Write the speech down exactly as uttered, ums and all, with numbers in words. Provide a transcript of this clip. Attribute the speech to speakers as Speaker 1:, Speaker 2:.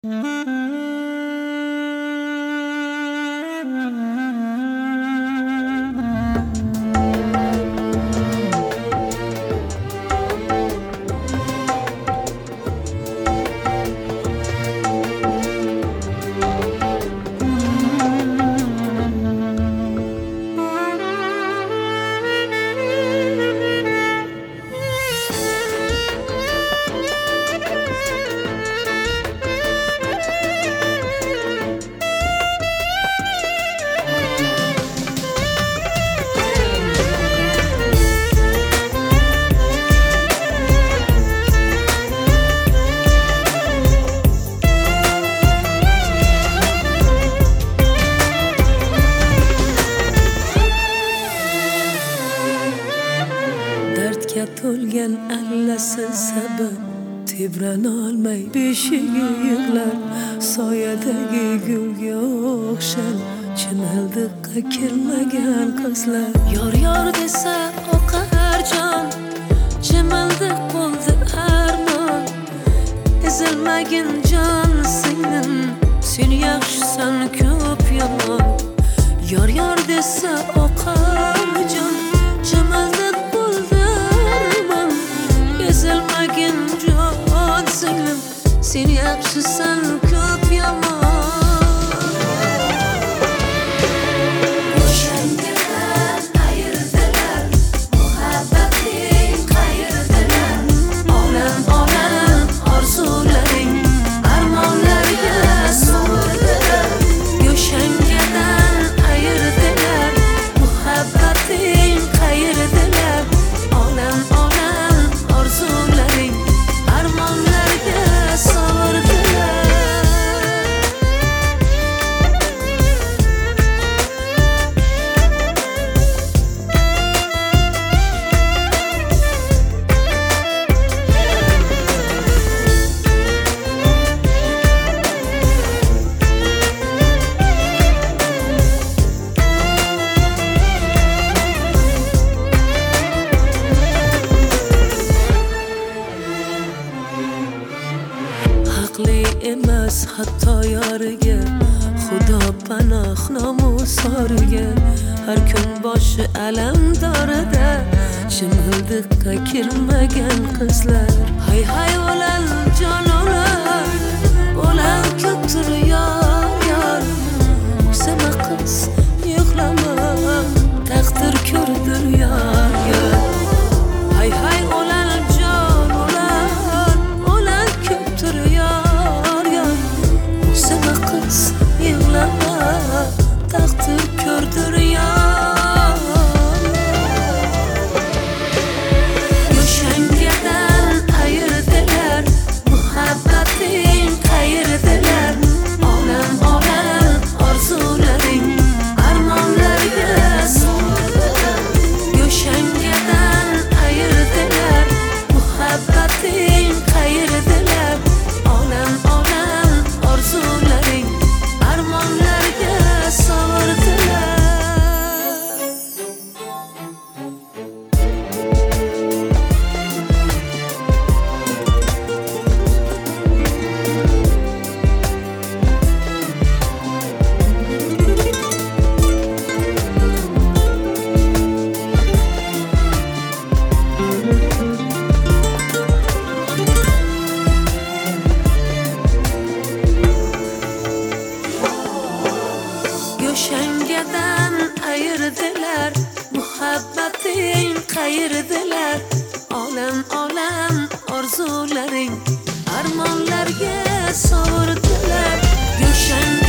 Speaker 1: Dardga to'lgan allasiz sabr tebranolmay beshigi yig'lar soyadagi gulga o'xshab chimildiqqa kirmagan qizlar yor yor desa oqar jon chimildiq bo'ldi armon ezilmagin jon singlim sen yaxshisan ko'p yomon yor yor desa oqar jon chimildiq ezilmagin jon singlim sen yaxshisan ko'p yomon o'shangadan ayirdilar muhabbating qayirdilar olam olam orzularing armonlarga so'rdilar o'shangadan ayirdilar muhabbating qayirdilar olam olam orzularing armonlarga so'rdilar emas hatto yoriga xudo panoh nomusoriga har kun boshi alamdorida chimildiqqa kirmagan qizlar hay hay o'lal jon o'lal o'lal ko'pdir yor yor o'ksama qiz yig'lama taqdir ko'rdir yor yor hay hay o'lal jon o'lal o'lal ko'pdir yor yig'lama taqdir ko'rdir yor o'shangadan ayirdilar muhabbating qayirdilar olam olam orzularing armonlarga so'rdilar o'shangadan ayirdilar muhabbating qayirdilar olam olam orzularing armonlarga so'rdilar o'shangadan ayirdilar muhabbating qayirdilar olam olam orzularing armonlarga so'rdilar